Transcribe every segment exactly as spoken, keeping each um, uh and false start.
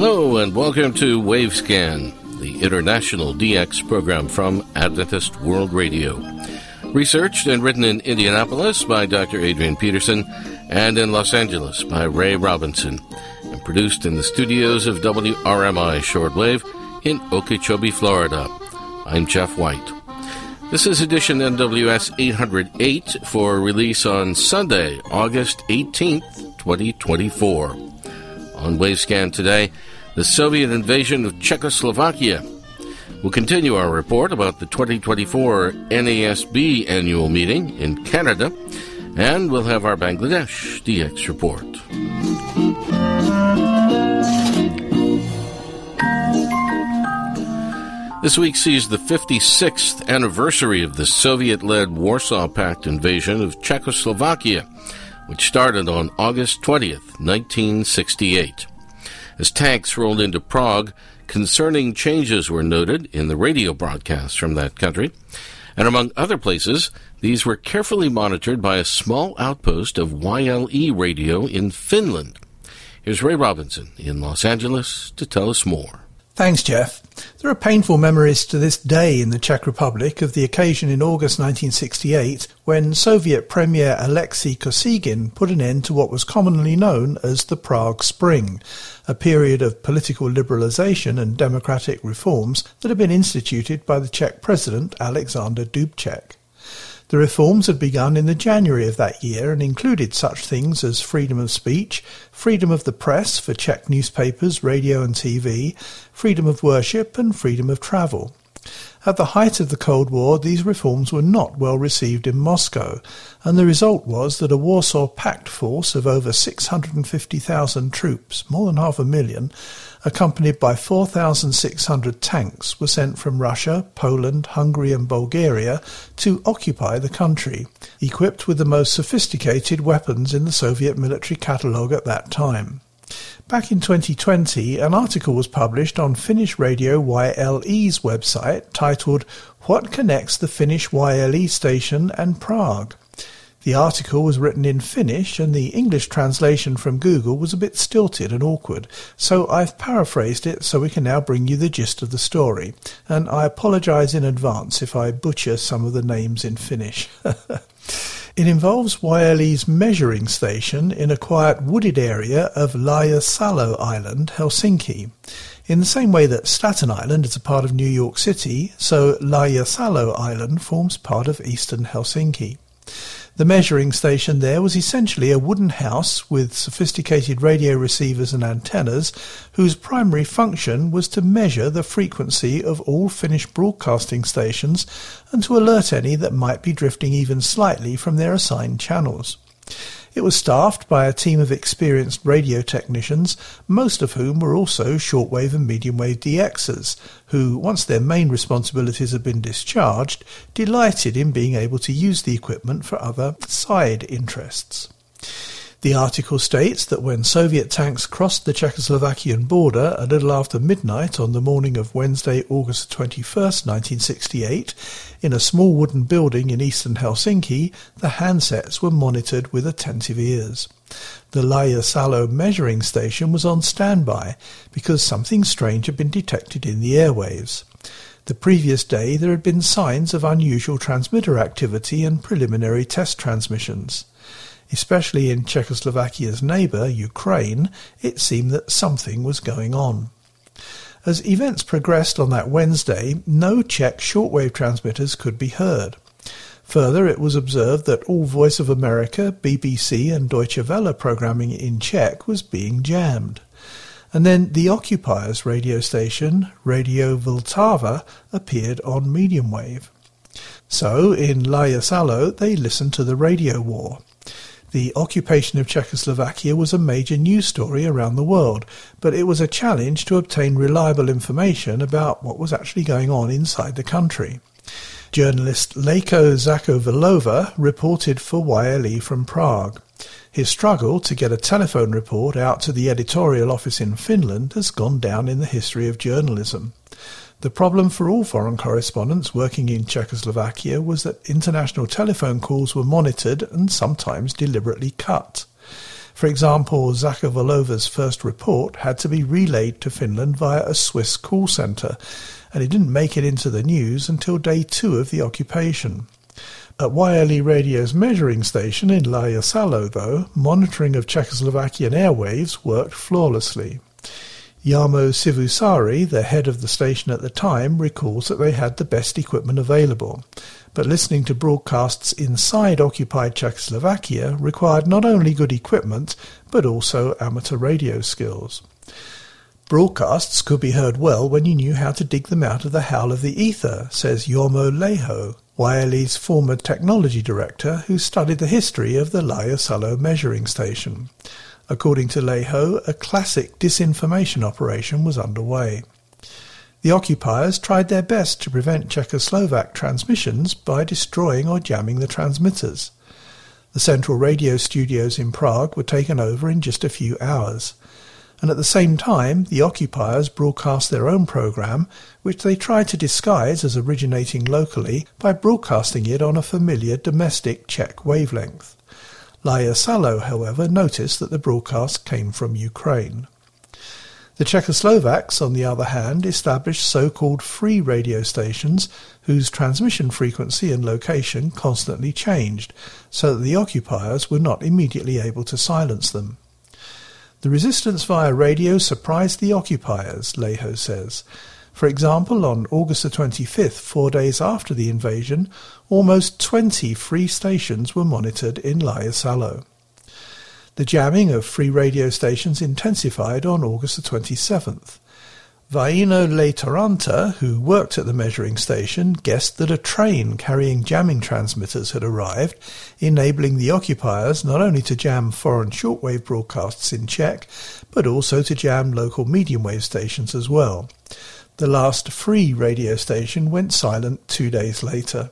Hello and welcome to Wavescan, the international D X program from Adventist World Radio. Researched and written in Indianapolis by Doctor Adrian Peterson and in Los Angeles by Ray Robinson, and produced in the studios of W R M I Shortwave in Okeechobee, Florida. I'm Jeff White. This is edition N W S eight oh eight for release on Sunday, August eighteenth, twenty twenty-four. On Wavescan today, the Soviet invasion of Czechoslovakia. We'll continue our report about the twenty twenty-four N A S B annual meeting in Canada, and we'll have our Bangladesh D X report. This week sees the fifty-sixth anniversary of the Soviet-led Warsaw Pact invasion of Czechoslovakia, which started on August twentieth, nineteen sixty-eight. As tanks rolled into Prague, concerning changes were noted in the radio broadcasts from that country, and among other places, these were carefully monitored by a small outpost of Y L E radio in Finland. Here's Ray Robinson in Los Angeles to tell us more. Thanks, Jeff. There are painful memories to this day in the Czech Republic of the occasion in August nineteen sixty-eight when Soviet Premier Alexei Kosygin put an end to what was commonly known as the Prague Spring, a period of political liberalization and democratic reforms that had been instituted by the Czech President Alexander Dubček. The reforms had begun in the January of that year and included such things as freedom of speech, freedom of the press for Czech newspapers, radio and T V, freedom of worship and freedom of travel. At the height of the Cold War, these reforms were not well received in Moscow, and the result was that a Warsaw Pact force of over six hundred fifty thousand troops, more than half a million, accompanied by four thousand six hundred tanks, were sent from Russia, Poland, Hungary and Bulgaria to occupy the country, equipped with the most sophisticated weapons in the Soviet military catalogue at that time. Back in twenty twenty, an article was published on Finnish Radio Y L E's website titled "What Connects the Finnish Y L E Station and Prague?" The article was written in Finnish and the English translation from Google was a bit stilted and awkward, so I've paraphrased it so we can now bring you the gist of the story, and I apologise in advance if I butcher some of the names in Finnish. It involves Y L E's measuring station in a quiet wooded area of Laaja-Salo Island, Helsinki. In the same way that Staten Island is a part of New York City, so Laaja-Salo Island forms part of eastern Helsinki. The measuring station there was essentially a wooden house with sophisticated radio receivers and antennas whose primary function was to measure the frequency of all Finnish broadcasting stations and to alert any that might be drifting even slightly from their assigned channels. It was staffed by a team of experienced radio technicians, most of whom were also shortwave and medium-wave D Xers, who, once their main responsibilities had been discharged, delighted in being able to use the equipment for other side interests. The article states that when Soviet tanks crossed the Czechoslovakian border a little after midnight on the morning of Wednesday, August twenty-first, nineteen sixty-eight, in a small wooden building in eastern Helsinki, the handsets were monitored with attentive ears. The Laaja-Salo measuring station was on standby because something strange had been detected in the airwaves. The previous day there had been signs of unusual transmitter activity and preliminary test transmissions. Especially in Czechoslovakia's neighbour, Ukraine, it seemed that something was going on. As events progressed on that Wednesday, no Czech shortwave transmitters could be heard. Further, it was observed that all Voice of America, B B C and Deutsche Welle programming in Czech was being jammed. And then the occupiers' radio station, Radio Vltava, appeared on medium wave. So, in Laaja-Salo, they listened to the radio war. The occupation of Czechoslovakia was a major news story around the world, but it was a challenge to obtain reliable information about what was actually going on inside the country. Journalist Lejko Zachovalova reported for Y L E from Prague. His struggle to get a telephone report out to the editorial office in Finland has gone down in the history of journalism. The problem for all foreign correspondents working in Czechoslovakia was that international telephone calls were monitored and sometimes deliberately cut. For example, Zakhavalova's first report had to be relayed to Finland via a Swiss call centre, and it didn't make it into the news until day two of the occupation. At Y L E Radio's measuring station in Lajasalo, though, monitoring of Czechoslovakian airwaves worked flawlessly. Jarmo Sivusari, the head of the station at the time, recalls that they had the best equipment available, but listening to broadcasts inside occupied Czechoslovakia required not only good equipment, but also amateur radio skills. Broadcasts could be heard well when you knew how to dig them out of the howl of the ether, says Jormo Leho, Y L E's former technology director who studied the history of the Lajasalo measuring station. According to Leho, a classic disinformation operation was underway. The occupiers tried their best to prevent Czechoslovak transmissions by destroying or jamming the transmitters. The central radio studios in Prague were taken over in just a few hours, and at the same time the occupiers broadcast their own program, which they tried to disguise as originating locally by broadcasting it on a familiar domestic Czech wavelength. Lajasalo, however, noticed that the broadcast came from Ukraine. The Czechoslovaks, on the other hand, established so-called free radio stations whose transmission frequency and location constantly changed, so that the occupiers were not immediately able to silence them. The resistance via radio surprised the occupiers, Leho says. For example, on August the twenty-fifth, four days after the invasion, almost twenty free stations were monitored in Lajasalo. The jamming of free radio stations intensified on August the twenty-seventh. Vaino Leitaranta, who worked at the measuring station, guessed that a train carrying jamming transmitters had arrived, enabling the occupiers not only to jam foreign shortwave broadcasts in Czech, but also to jam local medium wave stations as well. The last free radio station went silent two days later.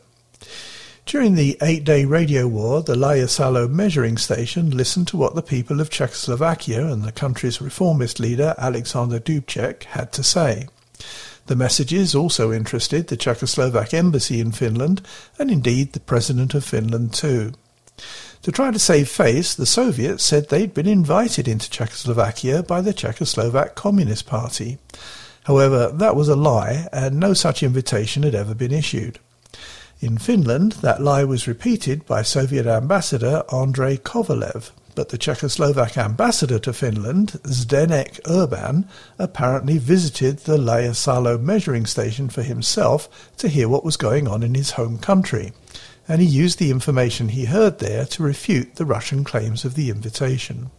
During the eight-day radio war, the Lajasalo measuring station listened to what the people of Czechoslovakia and the country's reformist leader Alexander Dubček had to say. The messages also interested the Czechoslovak embassy in Finland, and indeed the President of Finland too. To try to save face, the Soviets said they'd been invited into Czechoslovakia by the Czechoslovak Communist Party. However, that was a lie, and no such invitation had ever been issued. In Finland, that lie was repeated by Soviet ambassador Andrei Kovalev, but the Czechoslovak ambassador to Finland, Zdeněk Urban, apparently visited the Lajasalo measuring station for himself to hear what was going on in his home country, and he used the information he heard there to refute the Russian claims of the invitation.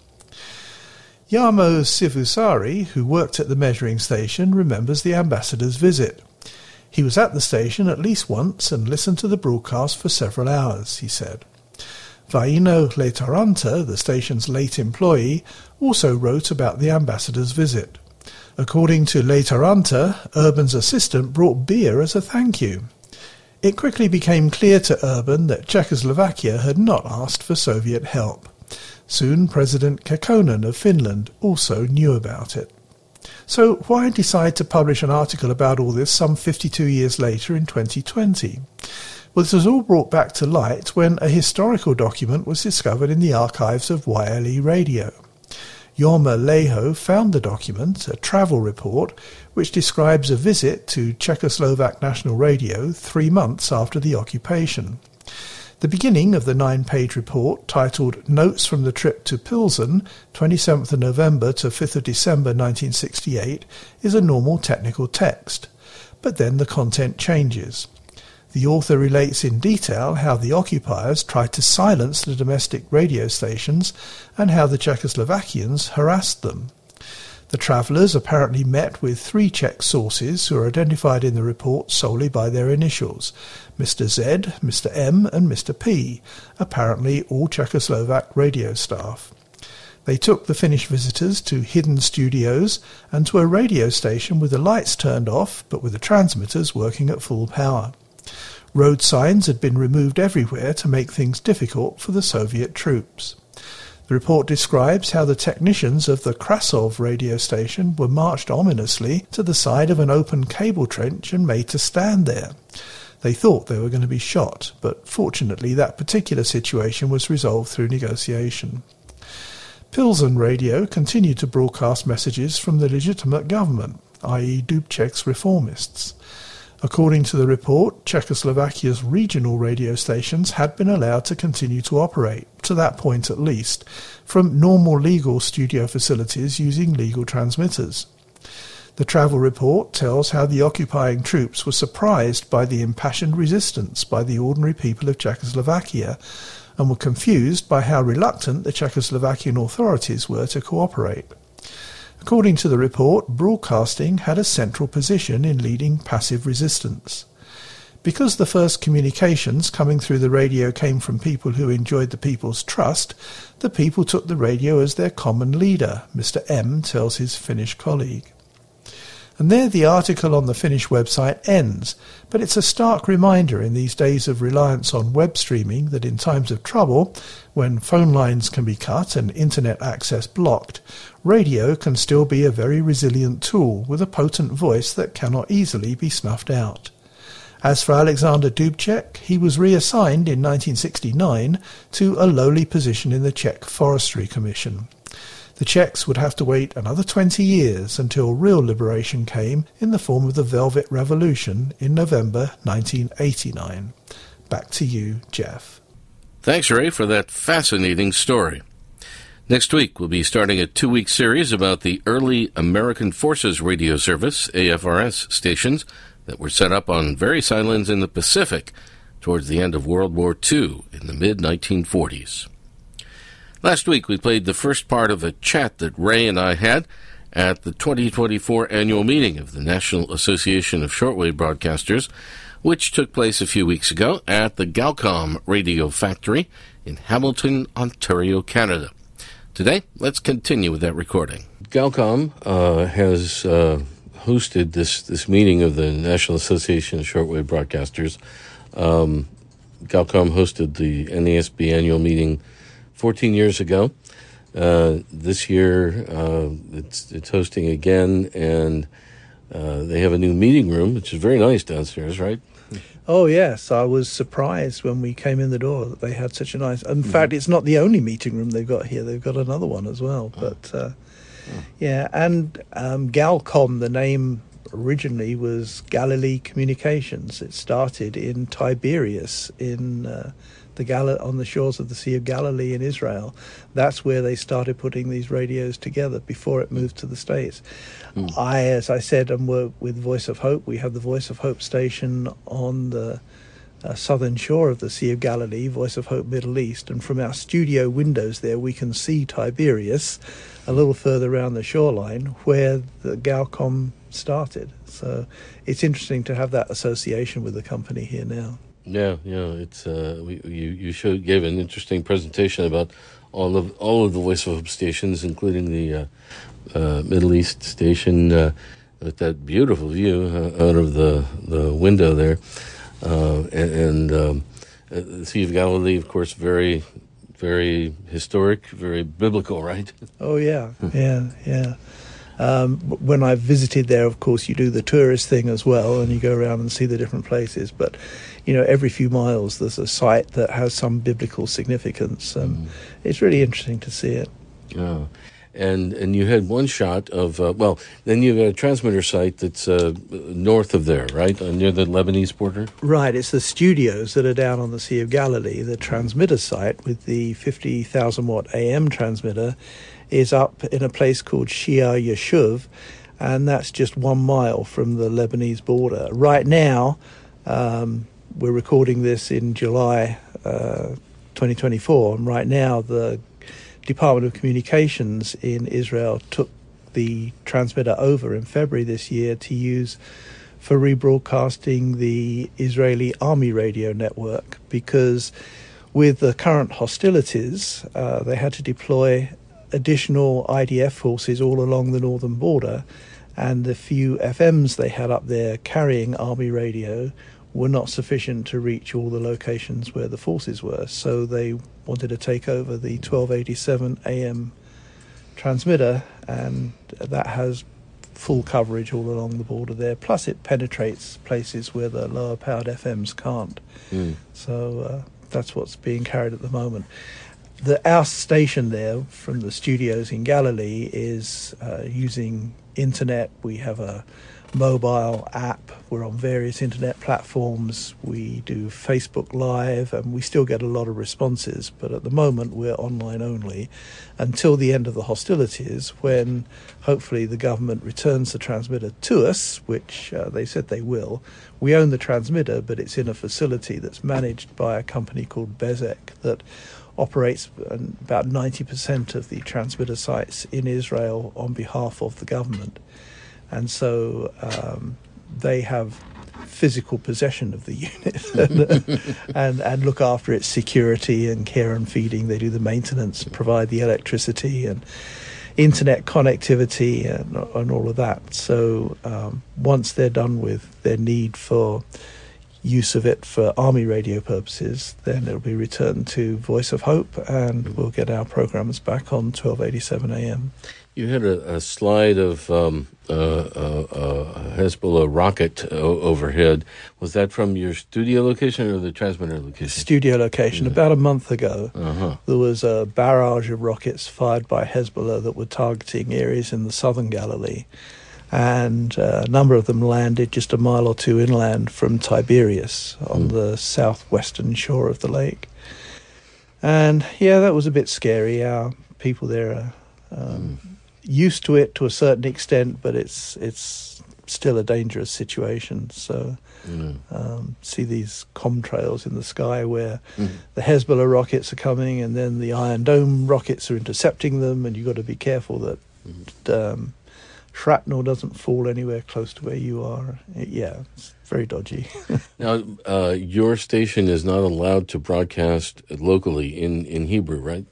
Jarmo Sivusari, who worked at the measuring station, remembers the ambassador's visit. He was at the station at least once and listened to the broadcast for several hours, he said. Vaino Leitaranta, the station's late employee, also wrote about the ambassador's visit. According to Leitaranta, Urban's assistant brought beer as a thank you. It quickly became clear to Urban that Czechoslovakia had not asked for Soviet help. Soon President Kekkonen of Finland also knew about it. So why decide to publish an article about all this some fifty-two years later in twenty twenty? Well, this was all brought back to light when a historical document was discovered in the archives of Y L E Radio. Jorma Leho found the document, a travel report, which describes a visit to Czechoslovak National Radio three months after the occupation. The beginning of the nine-page report, titled Notes from the Trip to Pilsen, twenty-seventh of November to fifth of December nineteen sixty-eight, is a normal technical text. But then the content changes. The author relates in detail how the occupiers tried to silence the domestic radio stations and how the Czechoslovakians harassed them. The travellers apparently met with three Czech sources who are identified in the report solely by their initials, Mister Z, Mister M and Mister P, apparently all Czechoslovak radio staff. They took the Finnish visitors to hidden studios and to a radio station with the lights turned off but with the transmitters working at full power. Road signs had been removed everywhere to make things difficult for the Soviet troops. The report describes how the technicians of the Krasov radio station were marched ominously to the side of an open cable trench and made to stand there. They thought they were going to be shot, but fortunately that particular situation was resolved through negotiation. Pilsen Radio continued to broadcast messages from the legitimate government, that is. Dubček's reformists. According to the report, Czechoslovakia's regional radio stations had been allowed to continue to operate, to that point at least, from normal legal studio facilities using legal transmitters. The travel report tells how the occupying troops were surprised by the impassioned resistance by the ordinary people of Czechoslovakia and were confused by how reluctant the Czechoslovakian authorities were to cooperate. According to the report, broadcasting had a central position in leading passive resistance. Because the first communications coming through the radio came from people who enjoyed the people's trust, the people took the radio as their common leader, Mister M tells his Finnish colleague. And there the article on the Finnish website ends, but it's a stark reminder in these days of reliance on web streaming that in times of trouble, when phone lines can be cut and internet access blocked, radio can still be a very resilient tool with a potent voice that cannot easily be snuffed out. As for Alexander Dubček, he was reassigned in nineteen sixty-nine to a lowly position in the Czech Forestry Commission. The Czechs would have to wait another twenty years until real liberation came in the form of the Velvet Revolution in November nineteen eighty-nine. Back to you, Jeff. Thanks, Ray, for that fascinating story. Next week, we'll be starting a two-week series about the early American Forces Radio Service, A F R S, stations that were set up on various islands in the Pacific towards the end of World War Two in the mid nineteen forties. Last week, we played the first part of a chat that Ray and I had at the twenty twenty-four annual meeting of the National Association of Shortwave Broadcasters, which took place a few weeks ago at the Galcom Radio Factory in Hamilton, Ontario, Canada. Today, let's continue with that recording. Galcom uh, has uh, hosted this, this meeting of the National Association of Shortwave Broadcasters. Um, Galcom hosted the N A S B annual meeting fourteen years ago. Uh, this year, uh, it's it's hosting again, and uh, they have a new meeting room, which is very nice downstairs, right? Oh, yes. I was surprised when we came in the door that they had such a nice... In mm-hmm. fact, it's not the only meeting room they've got here. They've got another one as well. Oh. But, uh, oh. yeah, and um, Galcom, the name originally was Galilee Communications. It started in Tiberias in... Uh, The Gal- on the shores of the Sea of Galilee in Israel. That's where they started putting these radios together before it moved to the States. Mm. I, as I said, am work with Voice of Hope. We have the Voice of Hope station on the uh, southern shore of the Sea of Galilee, Voice of Hope Middle East, and from our studio windows there we can see Tiberias a little further around the shoreline where the Galcom started. So it's interesting to have that association with the company here now. Yeah, yeah, it's uh, we, you you showed, gave an interesting presentation about all of all of the Voice of Hope stations, including the uh, uh, Middle East station uh, with that beautiful view uh, out of the the window there, uh, and, and um, the Sea of Galilee, of course, very very historic, very biblical, right? Oh yeah, yeah, yeah. Um, when I've visited there, of course, you do the tourist thing as well, and you go around and see the different places. But, you know, every few miles there's a site that has some biblical significance, and mm. it's really interesting to see it. Yeah. And and you had one shot of, uh, well, then you've got a transmitter site that's uh, north of there, right, uh, near the Lebanese border? Right, it's the studios that are down on the Sea of Galilee. The transmitter site with the fifty thousand watt A M transmitter is up in a place called Shia Yeshuv, and that's just one mile from the Lebanese border. Right now, um, we're recording this in July uh, twenty twenty-four, and right now the Department of Communications in Israel took the transmitter over in February this year to use for rebroadcasting the Israeli Army radio network, because with the current hostilities, uh, they had to deploy additional I D F forces all along the northern border, and the few F Ms they had up there carrying Army radio were not sufficient to reach all the locations where the forces were. So they wanted to take over the twelve eighty-seven A M transmitter, and that has full coverage all along the border there. Plus it penetrates places where the lower powered F Ms can't. Mm. So uh, that's what's being carried at the moment. the our station there from the studios in Galilee is uh, using internet. We have a mobile app. We're on various internet platforms. We do Facebook Live, and we still get a lot of responses. But at the moment, we're online only until the end of the hostilities, when hopefully the government returns the transmitter to us, which uh, they said they will. We own the transmitter, but it's in a facility that's managed by a company called Bezek that operates about ninety percent of the transmitter sites in Israel on behalf of the government. And so um, they have physical possession of the unit and, and and look after its security and care and feeding. They do the maintenance, provide the electricity and internet connectivity and, and all of that. So um, once they're done with their need for use of it for army radio purposes, then it'll be returned to Voice of Hope, and we'll get our programs back on twelve eighty-seven A M. You had a, a slide of um, uh, uh, uh, Hezbollah rocket o- overhead. Was that from your studio location or the transmitter location? Studio location. Yeah. About a month ago, uh-huh. there was a barrage of rockets fired by Hezbollah that were targeting areas in the southern Galilee. And uh, a number of them landed just a mile or two inland from Tiberias on mm. the southwestern shore of the lake. And, yeah, that was a bit scary. Our people there are um, mm. used to it to a certain extent, but it's it's still a dangerous situation. So mm. um, see these contrails in the sky where mm. the Hezbollah rockets are coming, and then the Iron Dome rockets are intercepting them, and you've got to be careful that mm. um, shrapnel doesn't fall anywhere close to where you are. It, yeah, it's very dodgy. Now, uh, your station is not allowed to broadcast locally in, in Hebrew, right?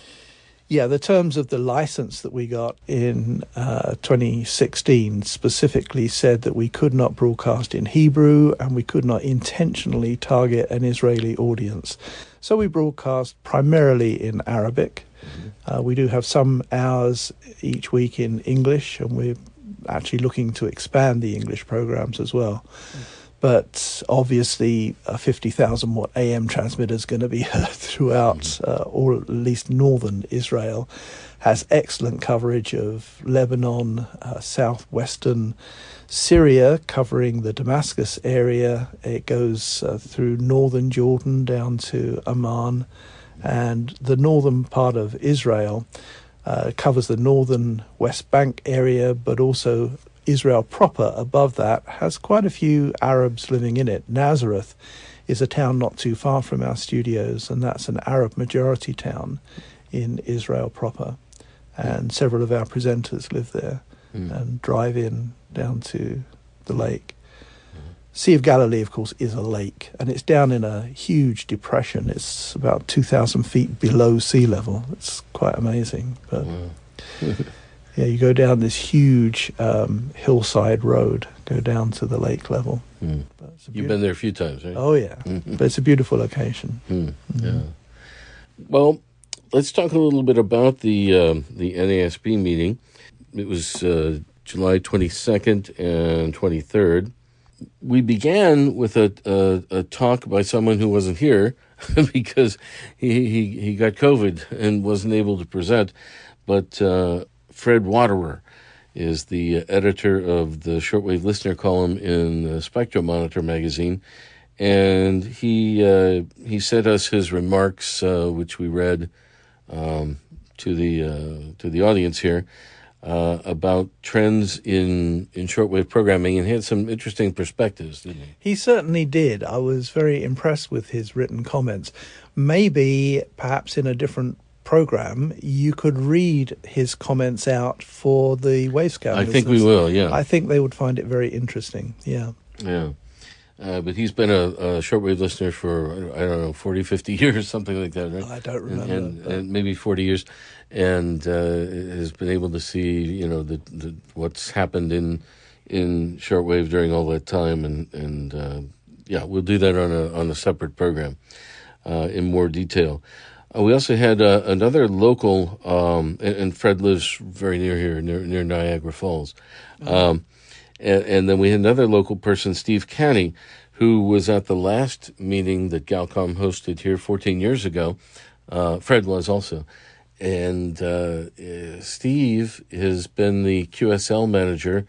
Yeah, the terms of the license that we got in uh, twenty sixteen specifically said that we could not broadcast in Hebrew and we could not intentionally target an Israeli audience. So we broadcast primarily in Arabic. Mm-hmm. Uh, we do have some hours each week in English, and we're actually looking to expand the English programs as well. Mm. But obviously a fifty thousand watt A M transmitter is going to be heard throughout, mm-hmm. uh, or at least northern Israel. Has excellent coverage of Lebanon, uh, southwestern Syria, covering the Damascus area. It goes uh, through northern Jordan down to Amman, and the northern part of Israel uh, covers the northern West Bank area, but also Israel proper above that has quite a few Arabs living in it. Nazareth is a town not too far from our studios, and that's an Arab majority town in Israel proper. And mm. several of our presenters live there mm. and drive in down to the lake. Mm. Sea of Galilee, of course, is a lake, and it's down in a huge depression. It's about two thousand feet below sea level. It's quite amazing. But wow. Yeah, you go down this huge um, hillside road, go down to the lake level. Mm. You've been there a few times, right? Oh, yeah. Mm-hmm. But it's a beautiful location. Mm. Mm-hmm. Yeah. Well, let's talk a little bit about the uh, the N A S B meeting. It was uh, July twenty-second and twenty-third. We began with a, a, a talk by someone who wasn't here because he, he, he got COVID and wasn't able to present, but... Uh, Fred Waterer is the editor of the Shortwave Listener column in the Spectrum Monitor magazine, and he uh, he sent us his remarks, uh, which we read um, to the uh, to the audience here uh, about trends in in shortwave programming, and he had some interesting perspectives, didn't he? He certainly did. I was very impressed with his written comments. Maybe, perhaps in a different program, you could read his comments out for the Wavescan. I think we will, yeah. I think they would find it very interesting, yeah. Yeah. Uh, but he's been a, a shortwave listener for, I don't know, forty, fifty years, something like that, right? I don't remember. And, and, and maybe forty years, and uh, has been able to see, you know, the, the what's happened in in shortwave during all that time, and, and uh, yeah, we'll do that on a, on a separate program uh, in more detail. Uh, we also had uh, another local, um, and, and Fred lives very near here, near, near Niagara Falls. Mm-hmm. Um, and, and then we had another local person, Steve Canny, who was at the last meeting that Galcom hosted here fourteen years ago, Uh, Fred was also. And uh, uh, Steve has been the Q S L manager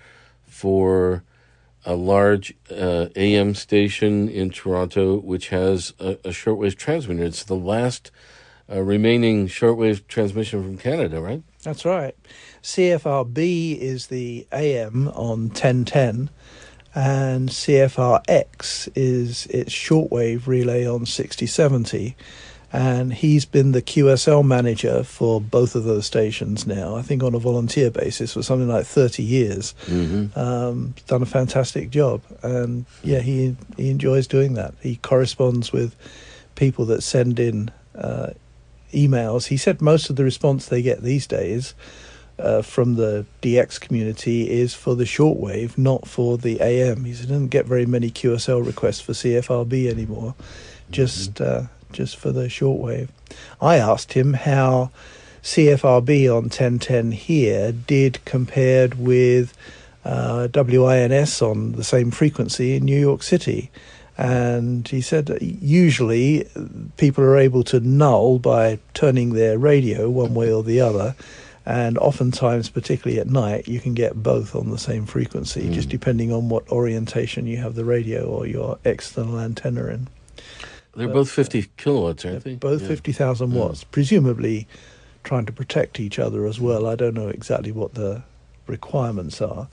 for a large uh, A M station in Toronto, which has a, a shortwave transmitter. It's the last uh, remaining shortwave transmission from Canada, right? That's right. C F R B is the A M on ten ten, and C F R X is its shortwave relay on sixty seventy. And he's been the Q S L manager for both of those stations now, I think on a volunteer basis for something like thirty years. Mm-hmm. Um, done a fantastic job. And yeah, he he enjoys doing that. He corresponds with people that send in uh, emails. He said most of the response they get these days uh, from the D X community is for the shortwave, not for the A M. He said he doesn't get very many Q S L requests for C F R B anymore. Just... Mm-hmm. Uh, just for the shortwave. I asked him how C F R B on ten ten here did compared with uh, W I N S on the same frequency in New York City. And he said that usually people are able to null by turning their radio one way or the other. And oftentimes, particularly at night, you can get both on the same frequency, mm. just depending on what orientation you have the radio or your external antenna in. They're both fifty kilowatts, aren't they? Both yeah. fifty thousand watts, yeah. Presumably trying to protect each other as well. I don't know exactly what the requirements are.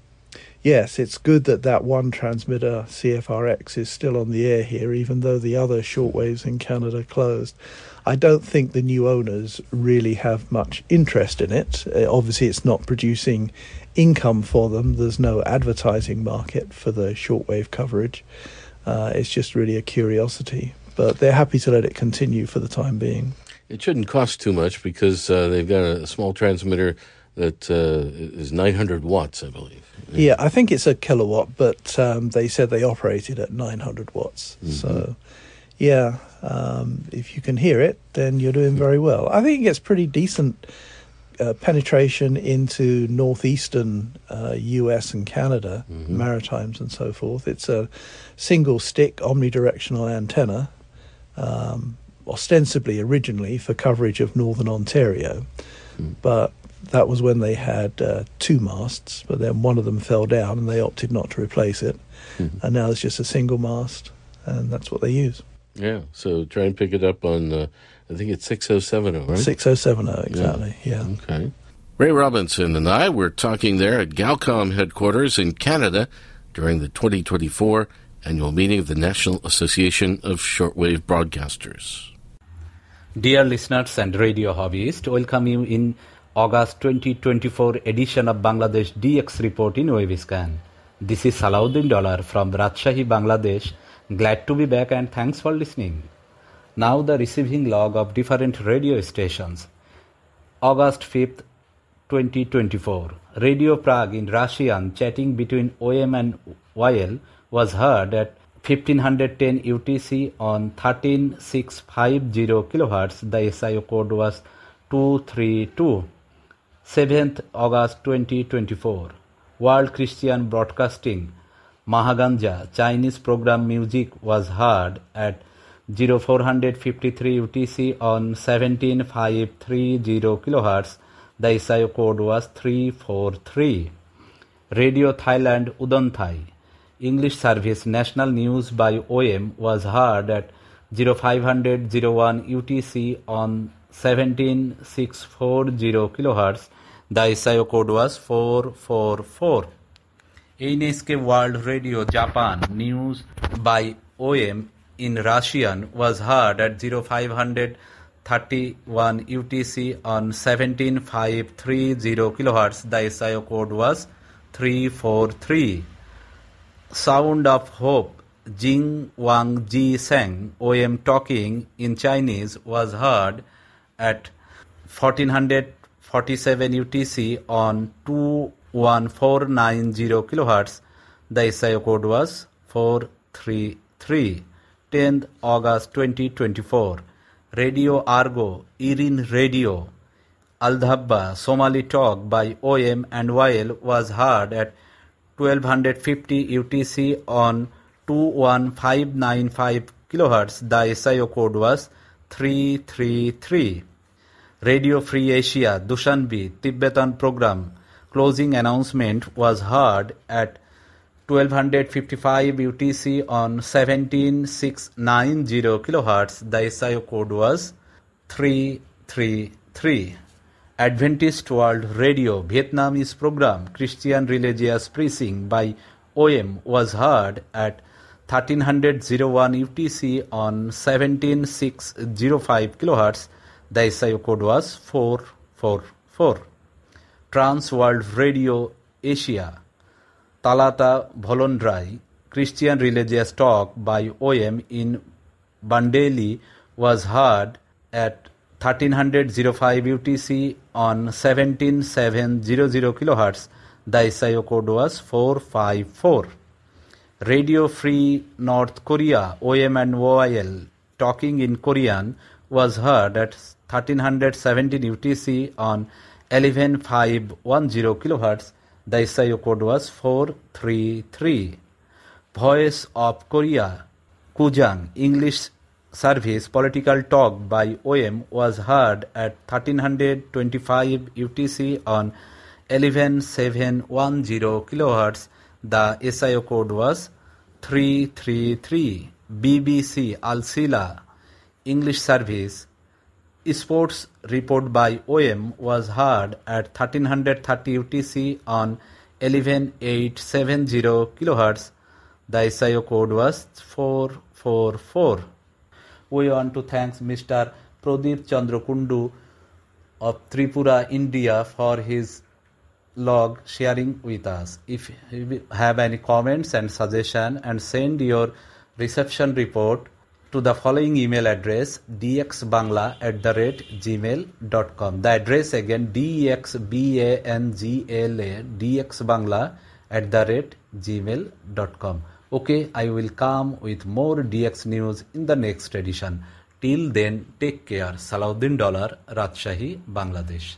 Yes, it's good that that one transmitter, C F R X, is still on the air here, even though the other shortwaves in Canada closed. I don't think the new owners really have much interest in it. Uh, obviously, it's not producing income for them. There's no advertising market for the shortwave coverage. Uh, it's just really a curiosity, but they're happy to let it continue for the time being. It shouldn't cost too much because uh, they've got a, a small transmitter that uh, is nine hundred watts, I believe. Yeah, yeah I think it's a kilowatt, but um, they said they operated at nine hundred watts. Mm-hmm. So, yeah, um, if you can hear it, then you're doing very well. I think it gets pretty decent Uh, penetration into northeastern uh, U S and Canada, mm-hmm. Maritimes and so forth. It's a single stick omnidirectional antenna, um, ostensibly originally for coverage of northern Ontario, mm. but that was when they had uh, two masts, but then one of them fell down and they opted not to replace it, mm-hmm. and now it's just a single mast, and that's what they use. Yeah, so try and pick it up on... Uh I think it's six oh seven oh, right? six oh seven oh, exactly, yeah. yeah. Okay. Ray Robinson and I were talking there at Galcom headquarters in Canada during the twenty twenty-four annual meeting of the National Association of Shortwave Broadcasters. Dear listeners and radio hobbyists, welcome you in August twenty twenty-four edition of Bangladesh D X Report in Waviscan. This is Salauddin Dollar from Rajshahi, Bangladesh. Glad to be back and thanks for listening. Now the receiving log of different radio stations. August fifth, twenty twenty-four. Radio Prague in Russian chatting between O M and Y L was heard at fifteen ten U T C on thirteen thousand six hundred fifty kilohertz. The S I O code was two three two. seventh August twenty twenty-four. World Christian Broadcasting Mahaganja Chinese program music was heard at four fifty-three U T C on seventeen thousand five hundred thirty kilohertz. The S I O code was three four three. Radio Thailand Udonthai English service national news by O M was heard at five hundred one U T C on seventeen thousand six hundred forty kilohertz. The S I O code was four four four. N S K World Radio Japan news by O M in Russian was heard at five hundred thirty-one U T C on seventeen thousand five hundred thirty kilohertz. The S I O code was three four three. Sound of Hope Jing Wang Ji Seng O M talking in Chinese was heard at fourteen forty-seven U T C on two one four nine zero kilohertz. The S I O code was four three three. tenth August twenty twenty-four. Radio Argo, Irin Radio, Aldhabba, Somali Talk by O M and Y L was heard at twelve fifty U T C on two one five nine five kilohertz. The S I O code was three three three. Radio Free Asia, Dushanbe, Tibetan program closing announcement was heard at twelve fifty-five U T C on seventeen six ninety kilohertz. The S I O code was three three three. Adventist World Radio, Vietnamese program Christian Religious Preaching by O M was heard at thirteen hundred one U T C on seventeen six oh five kilohertz. The S I O code was four four four. Trans World Radio Asia, Talata Volondrai, Christian Religious Talk by O M in Bandeli was heard at thirteen oh five U T C on seventeen seven hundred kilohertz. The S I O code was four five four. Radio Free North Korea, O M and O I L, talking in Korean, was heard at thirteen seventeen U T C on eleven five ten kilohertz. The S I O code was four three three. Voice of Korea, Kujang, English Service Political Talk by O M was heard at thirteen twenty-five U T C on eleven seven ten kilohertz. The S I O code was three three three. B B C Al Sila, English Service Sports Report by O M was heard at thirteen thirty U T C on eleven eight seventy kilohertz. The S I O code was four four four. We want to thank Mister Pradeep Chandra Kundu of Tripura, India for his log sharing with us. If you have any comments and suggestion, and send your reception report to the following email address, dxbangla at the rate gmail dot com. The address again, dxbangla, dxbangla at the rate gmail dot com. Okay, I will come with more D X news in the next edition. Till then, take care. Salahuddin Dollar, Rajshahi, Bangladesh.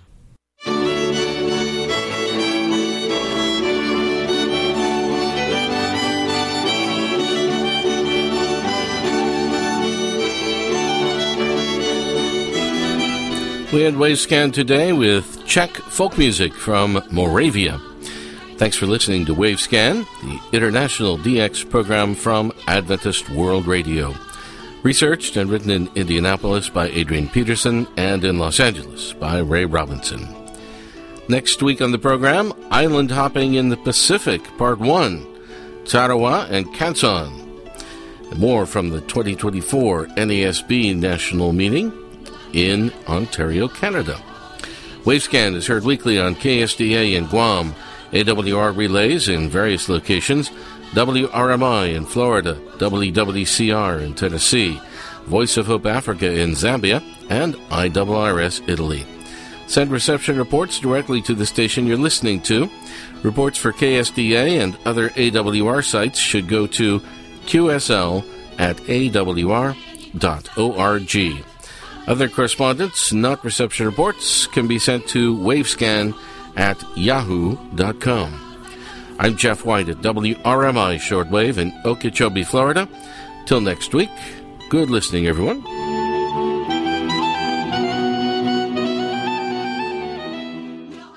We had Wavescan today with Czech folk music from Moravia. Thanks for listening to Wavescan, the international D X program from Adventist World Radio. Researched and written in Indianapolis by Adrian Peterson and in Los Angeles by Ray Robinson. Next week on the program, Island Hopping in the Pacific, Part one, Tarawa and Canson. More from the twenty twenty-four N A S B National Meeting in Ontario, Canada. Wavescan is heard weekly on K S D A in Guam, A W R relays in various locations, W R M I in Florida, W W C R in Tennessee, Voice of Hope Africa in Zambia, and I R R S Italy. Send reception reports directly to the station you're listening to. Reports for K S D A and other A W R sites should go to Q S L at A W R dot org. Other correspondence, not reception reports, can be sent to Wavescan at yahoo dot com. I'm Jeff White at W R M I Shortwave in Okeechobee, Florida. Till next week, good listening, everyone.